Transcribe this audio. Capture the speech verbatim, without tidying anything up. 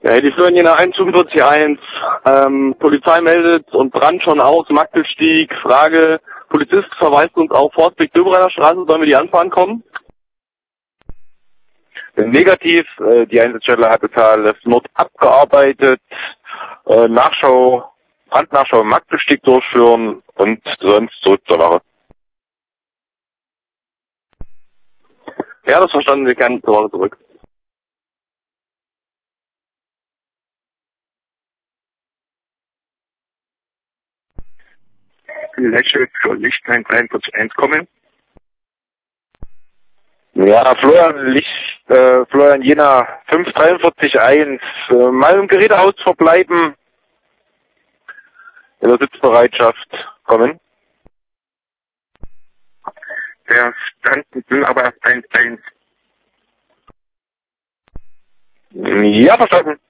Ja, die Florian Jena eins fünfundvierzig eins, ähm, Polizei meldet und Brand schon aus, Magdelstieg, Frage, Polizist verweist uns auf Forstweg-Döbereiner Straße, sollen wir die anfahren kommen? Negativ, äh, die Einsatzstelle hat total Nord abgearbeitet, äh, Nachschau, Brandnachschau im Magdelstieg durchführen und sonst zurück zur Wache. Ja, das verstanden, wir kehren zur Wache zurück. Lächeln für Lichtlein dreiundvierzig eins kommen. Ja, Florian Licht, äh, Florian Jena fünf dreiundvierzig eins, äh, mal im Gerätehaus verbleiben, in der Sitzbereitschaft kommen. Verstanden, aber eins eins. Ja, verstanden.